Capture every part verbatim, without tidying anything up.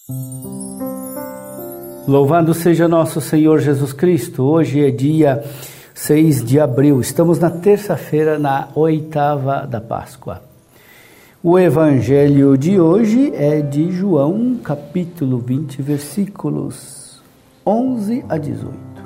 Louvado seja nosso Senhor Jesus Cristo. Hoje é dia seis de abril, estamos na terça-feira, na oitava da Páscoa. O evangelho de hoje é de João, capítulo vinte, versículos onze a dezoito.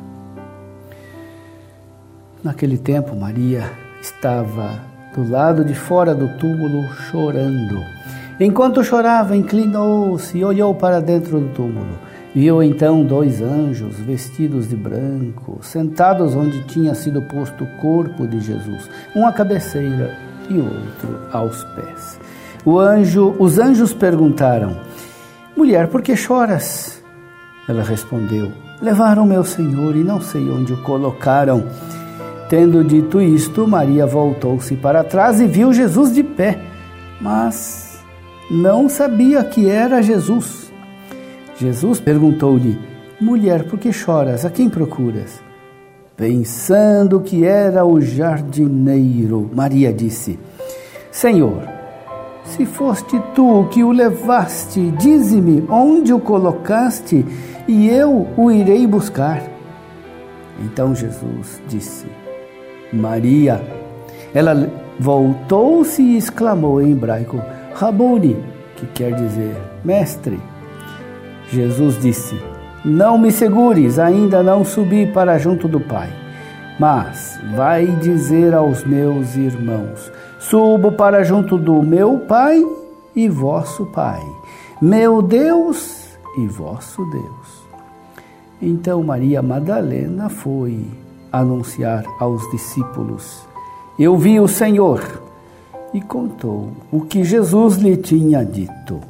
Naquele tempo, Maria estava do lado de fora do túmulo chorando. Enquanto chorava, inclinou-se e olhou para dentro do túmulo. Viu então dois anjos vestidos de branco, sentados onde tinha sido posto o corpo de Jesus, um à cabeceira e outro aos pés. O anjo, os anjos perguntaram: mulher, por que choras? Ela respondeu: levaram meu Senhor e não sei onde o colocaram. Tendo dito isto, Maria voltou-se para trás e viu Jesus de pé, mas não sabia que era Jesus. Jesus perguntou-lhe: mulher, por que choras? A quem procuras? Pensando que era o jardineiro, Maria disse: Senhor, se foste tu que o levaste, dize-me onde o colocaste e eu o irei buscar. Então Jesus disse: Maria. Ela voltou-se e exclamou em hebraico: Rabuni, que quer dizer mestre. Jesus disse: não me segures, ainda não subi para junto do Pai, mas vai dizer aos meus irmãos: subo para junto do meu Pai e vosso Pai, meu Deus e vosso Deus. Então Maria Madalena foi anunciar aos discípulos: eu vi o Senhor, e contou o que Jesus lhe tinha dito.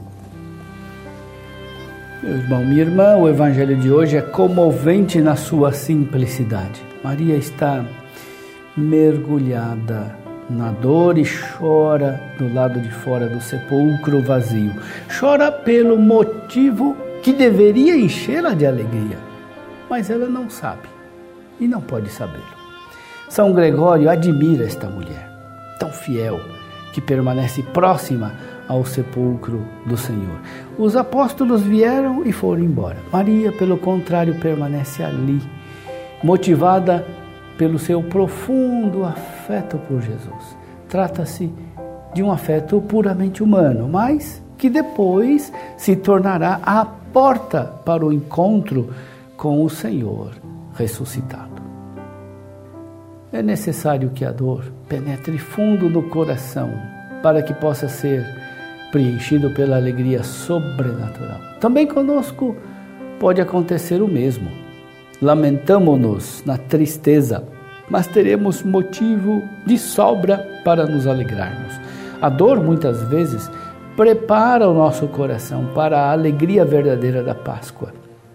Meu irmão, minha irmã, o evangelho de hoje é comovente na sua simplicidade. Maria está mergulhada na dor e chora do lado de fora do sepulcro vazio. Chora pelo motivo que deveria enchê-la de alegria, mas ela não sabe e não pode sabê-lo. São Gregório admira esta mulher, tão fiel, que permanece próxima ao sepulcro do Senhor. Os apóstolos vieram e foram embora. Maria, pelo contrário, permanece ali, motivada pelo seu profundo afeto por Jesus. Trata-se de um afeto puramente humano, mas que depois se tornará a porta para o encontro com o Senhor ressuscitado. É necessário que a dor penetre fundo no coração para que possa ser preenchido pela alegria sobrenatural. Também conosco pode acontecer o mesmo. Lamentamo-nos na tristeza, mas teremos motivo de sobra para nos alegrarmos. A dor, muitas vezes, prepara o nosso coração para a alegria verdadeira da Páscoa.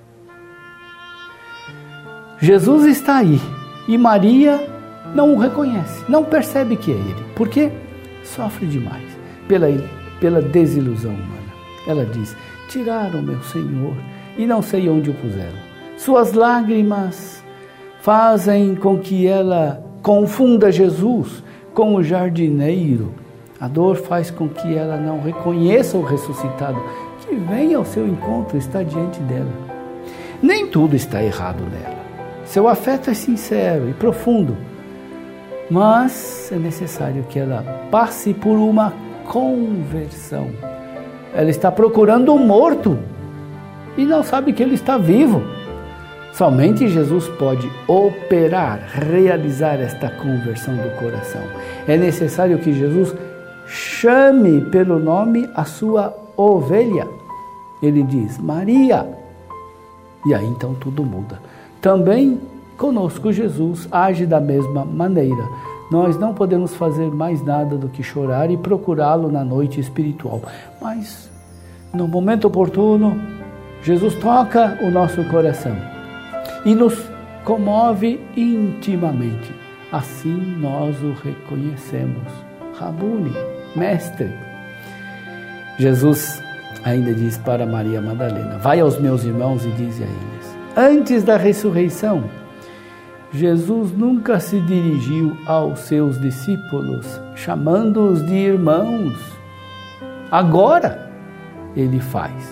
Jesus está aí e Maria não o reconhece, não percebe que é Ele. Por quê? Sofre demais pela, pela desilusão humana. Ela diz: tiraram meu Senhor e não sei onde o puseram. Suas lágrimas fazem com que ela confunda Jesus com o jardineiro. A dor faz com que ela não reconheça o ressuscitado que vem ao seu encontro, está diante dela. Nem tudo está errado nela. Seu afeto é sincero e profundo, mas é necessário que ela passe por uma conversão. Ela está procurando um morto e não sabe que ele está vivo. Somente Jesus pode operar, realizar esta conversão do coração. É necessário que Jesus chame pelo nome a sua ovelha. Ele diz: Maria. E aí então tudo muda. Também conosco Jesus age da mesma maneira. Nós não podemos fazer mais nada do que chorar e procurá-lo na noite espiritual. Mas, no momento oportuno, Jesus toca o nosso coração e nos comove intimamente. Assim nós o reconhecemos. Rabuni, mestre. Jesus ainda diz para Maria Madalena: vai aos meus irmãos e dize a eles. Antes da ressurreição, Jesus nunca se dirigiu aos seus discípulos, chamando-os de irmãos. Agora, ele faz.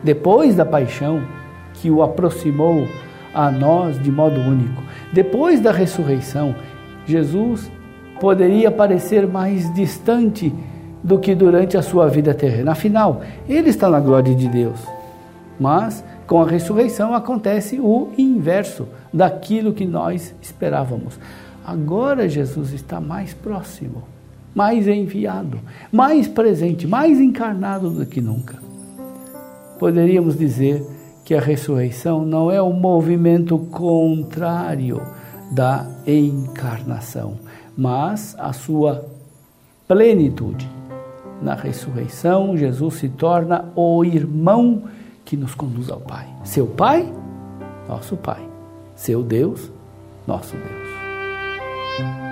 depois da paixão, que o aproximou a nós de modo único, depois da ressurreição, Jesus poderia parecer mais distante do que durante a sua vida terrena. Afinal, ele está na glória de Deus. Mas, com a ressurreição, acontece o inverso daquilo que nós esperávamos. Agora Jesus está mais próximo, mais enviado, mais presente, mais encarnado do que nunca. Poderíamos dizer que a ressurreição não é o movimento contrário da encarnação, mas a sua plenitude. Na ressurreição, Jesus se torna o irmão que nos conduz ao Pai. Seu Pai, nosso Pai. Seu Deus, nosso Deus.